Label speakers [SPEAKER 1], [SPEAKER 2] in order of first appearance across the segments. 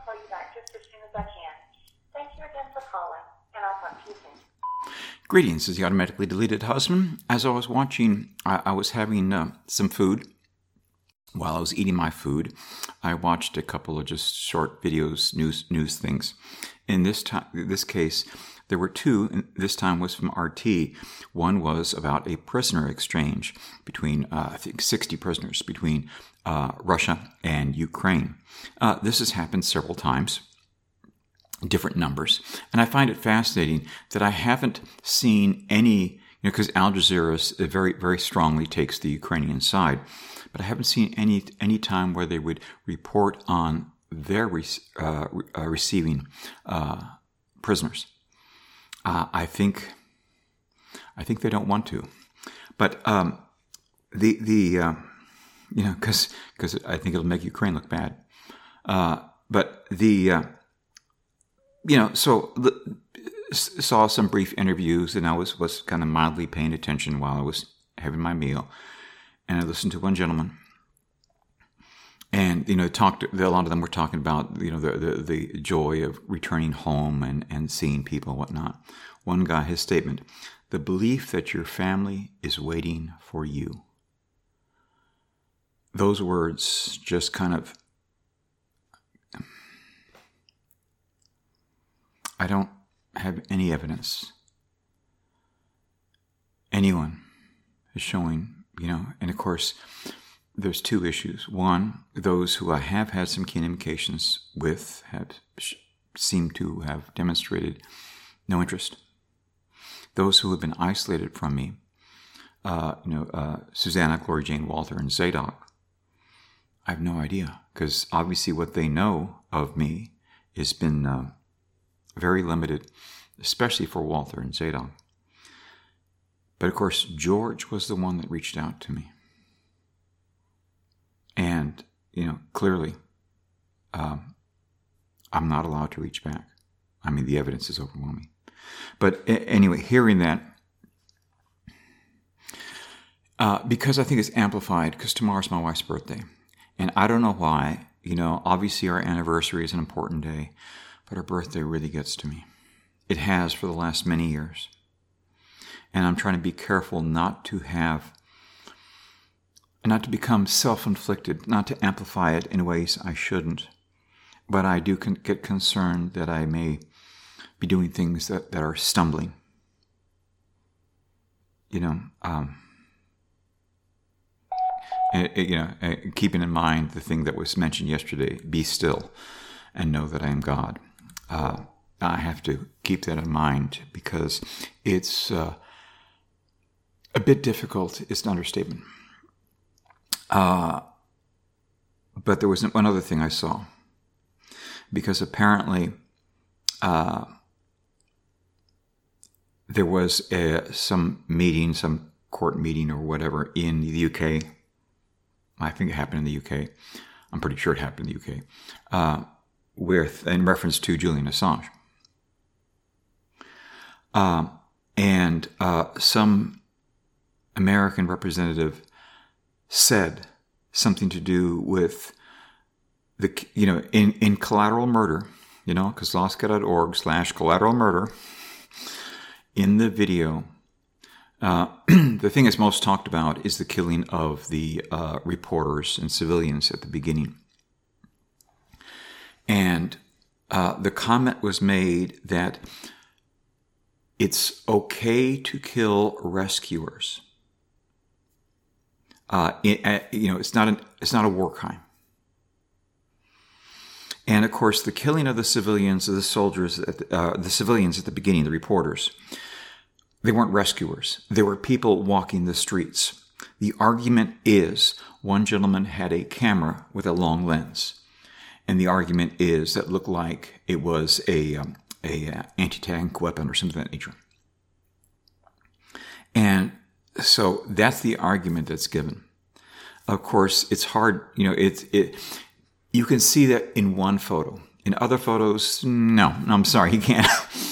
[SPEAKER 1] call you back just as soon as I can. Thank you again for calling, and I'll talk to you soon.
[SPEAKER 2] Greetings, this is the automatically deleted husband. As I was watching, I was having some food. While I was eating my food, I watched a couple of just short videos, news things. In this case, there were two, and this time was from RT. One was about a prisoner exchange between, I think, 60 prisoners between Russia and Ukraine. This has happened several times, different numbers. And I find it fascinating that I haven't seen any, because Al Jazeera very, very strongly takes the Ukrainian side. But I haven't seen any time where they would report on their receiving prisoners. I think they don't want to, but because I think it'll make Ukraine look bad. Saw some brief interviews, and I was kind of mildly paying attention while I was having my meal. And I listened to one gentleman, and a lot of them were talking about the joy of returning home and seeing people and whatnot. One guy, his statement: the belief that your family is waiting for you. Those words just kind of, I don't have any evidence anyone is showing. And of course, there's two issues. One, those who I have had some communications with seem to have demonstrated no interest. Those who have been isolated from me, Susanna, Gloria Jane, Walter, and Zadok, I have no idea, because obviously what they know of me has been very limited, especially for Walter and Zadok. But of course, George was the one that reached out to me. And, clearly, I'm not allowed to reach back. I mean, the evidence is overwhelming. But anyway, hearing that, because I think it's amplified, because tomorrow's my wife's birthday. And I don't know why, obviously our anniversary is an important day, but her birthday really gets to me. It has for the last many years. And I'm trying to be careful not to become self-inflicted, not to amplify it in ways I shouldn't. But I do get concerned that I may be doing things that are stumbling. Keeping in mind the thing that was mentioned yesterday: be still and know that I am God. I have to keep that in mind, because it's a bit difficult. It's an understatement. But there was one other thing I saw, because apparently there was some court meeting or whatever in the UK. I think it happened in the UK. I'm pretty sure it happened in the UK, in reference to Julian Assange. And some American representative said something to do with in collateral murder, because lawsca.org/collateral murder. In the video, the thing that's most talked about is the killing of the reporters and civilians at the beginning. And the comment was made that it's okay to kill rescuers. It's not a war crime. And of course, the killing of the civilians, of the soldiers, the civilians at the beginning, the reporters, they weren't rescuers. They were people walking the streets. The argument is one gentleman had a camera with a long lens, and the argument is that looked like it was a anti-tank weapon or something of that nature. And so that's the argument that's given. Of course, it's hard. You can see that in one photo. In other photos, no, I'm sorry, you can't.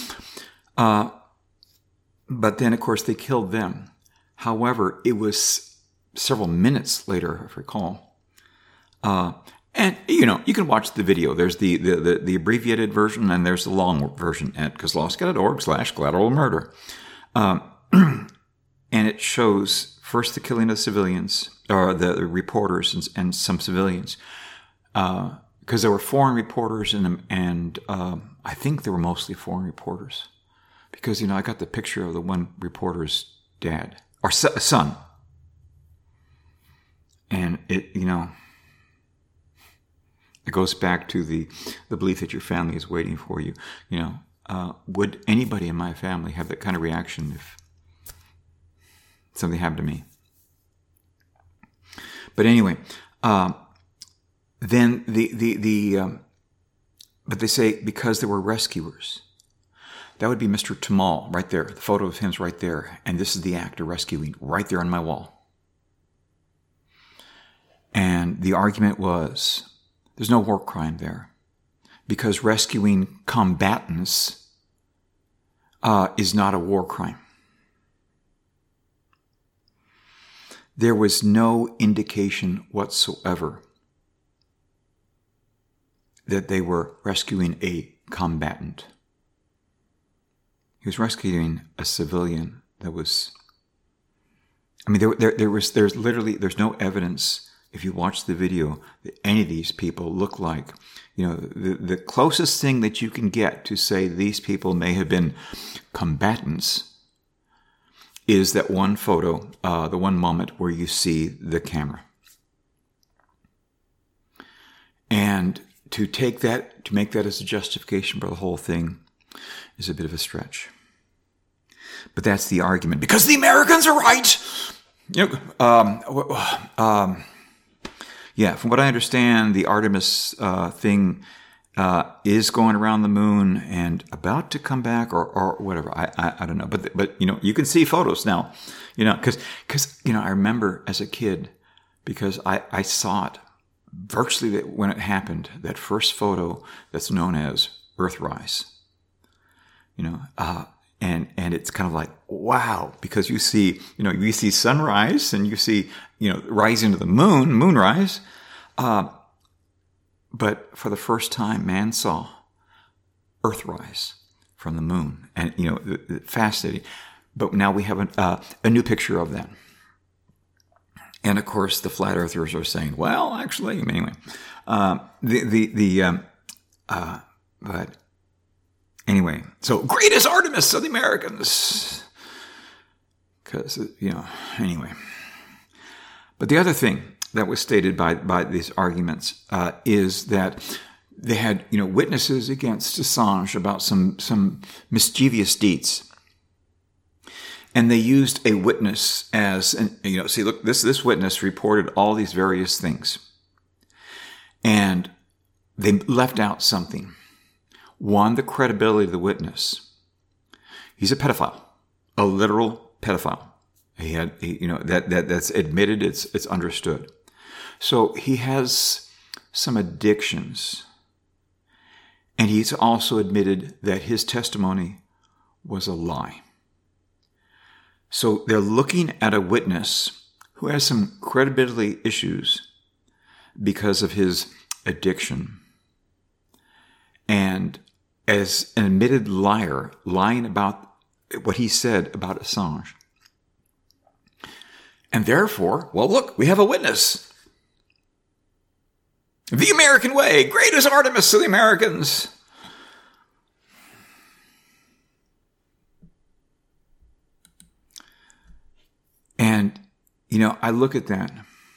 [SPEAKER 2] But then, of course, they killed them. However, it was several minutes later, if I recall, And, you can watch the video. There's the abbreviated version and there's the long version at kozlowski.org/collateral murder. And it shows first the killing of civilians, or the reporters and some civilians. Because there were foreign reporters and I think they were mostly foreign reporters. Because, I got the picture of the one reporter's dad, or son. And it goes back to the belief that your family is waiting for you. Would anybody in my family have that kind of reaction if something happened to me? But anyway, then but they say because there were rescuers. That would be Mr. Tamal right there. The photo of him's right there. And this is the act of rescuing right there on my wall. And the argument was, there's no war crime there. Because rescuing combatants is not a war crime. There was no indication whatsoever that they were rescuing a combatant. He was rescuing a civilian that was, there's no evidence, if you watch the video, that any of these people look like, the closest thing that you can get to say these people may have been combatants is that one photo, the one moment where you see the camera. And to make that as a justification for the whole thing is a bit of a stretch. But that's the argument. Because the Americans are right! From what I understand, the Artemis thing is going around the moon and about to come back or whatever. I don't know. But you can see photos now. Because I remember as a kid, because I saw it virtually when it happened, that first photo that's known as Earthrise. And it's kind of like, wow, because you see sunrise and you see, rising to the moonrise. But for the first time, man saw Earthrise from the moon. And, fascinating. But now we have a new picture of that. And of course, the flat earthers are saying, well, actually, anyway, but anyway, so great as Artemis of the Americans. Because, anyway. But the other thing that was stated by these arguments is that they had, witnesses against Assange about some mischievous deeds. And they used a witness as, see, look, this witness reported all these various things. And they left out something. One, the credibility of the witness. He's a pedophile, a literal pedophile. That's admitted, it's understood. So he has some addictions. And he's also admitted that his testimony was a lie. So they're looking at a witness who has some credibility issues because of his addiction. And as an admitted liar, lying about what he said about Assange. And therefore, well, look, we have a witness. The American way, great as Artemis of the Americans. And, I look at that.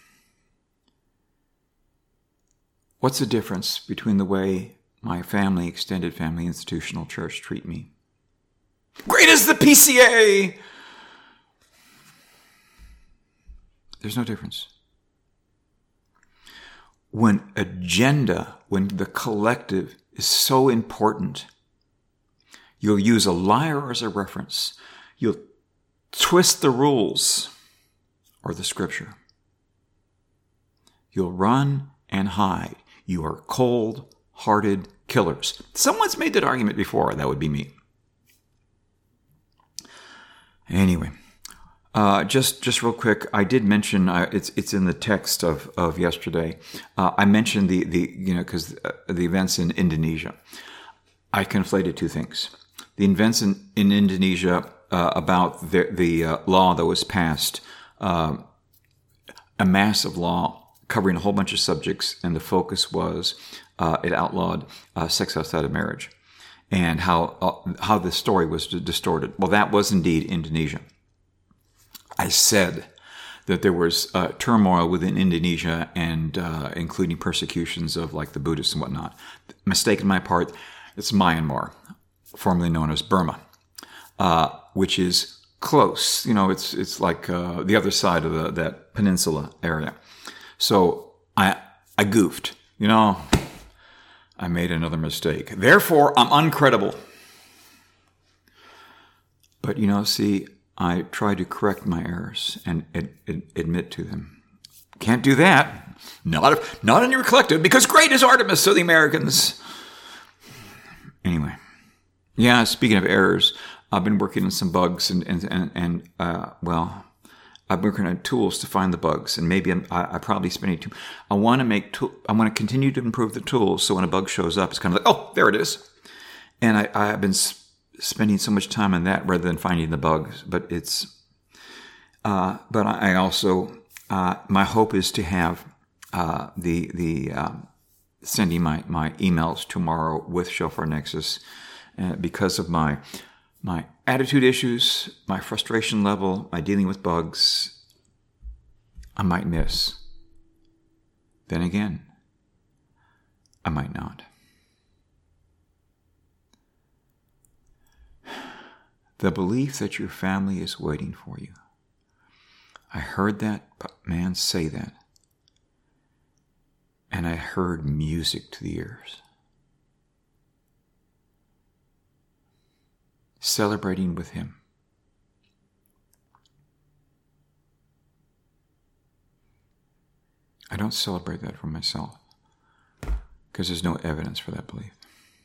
[SPEAKER 2] What's the difference between the way my family, extended family, institutional church treat me? Great as the PCA! There's no difference. When the collective is so important, you'll use a liar as a reference. You'll twist the rules or the scripture. You'll run and hide. You are cold-hearted killers. Someone's made that argument before. That would be me. Anyway, Just real quick, I did mention it's in the text of yesterday. I mentioned the because the events in Indonesia. I conflated two things: the events in Indonesia about the law that was passed, a massive law covering a whole bunch of subjects, and the focus was it outlawed sex outside of marriage, and how the story was distorted. Well, that was indeed Indonesia. I said that there was turmoil within Indonesia, and including persecutions of like the Buddhists and whatnot. Mistake on my part. It's Myanmar, formerly known as Burma, which is close. It's like the other side of that peninsula area. So I goofed. I made another mistake. Therefore, I'm uncredible. But see, I try to correct my errors and admit to them. Can't do that. Not in your collective, because great is Artemis, so the Americans. Anyway, yeah. Speaking of errors, I've been working on some bugs, and I've been working on tools to find the bugs, and maybe I probably spending too. I want to continue to improve the tools, so when a bug shows up, it's kind of like, oh, there it is. And I've been spending so much time on that rather than finding the bugs. But but I also my hope is to have sending my emails tomorrow with Shofar Nexus, because of my attitude issues, my frustration level, my dealing with bugs. I might miss. Then again, I might not. The belief that your family is waiting for you. I heard that man say that. And I heard music to the ears. Celebrating with him. I don't celebrate that for myself, because there's no evidence for that belief.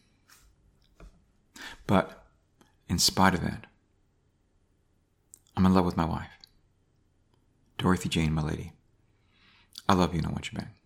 [SPEAKER 2] But in spite of that, I'm in love with my wife, Dorothy Jane, my lady. I love you and I want you back.